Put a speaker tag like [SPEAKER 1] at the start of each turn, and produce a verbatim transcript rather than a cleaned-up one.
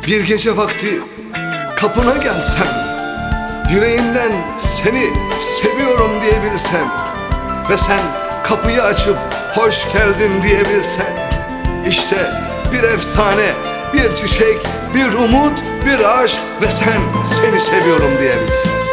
[SPEAKER 1] Bir gece vakti kapına gelsem, yüreğimden seni seviyorum diyebilsem ve sen kapıyı açıp hoş geldin diyebilsen, işte bir efsane, bir çiçek, bir umut, bir aşk ve sen seni seviyorum diyebilsen.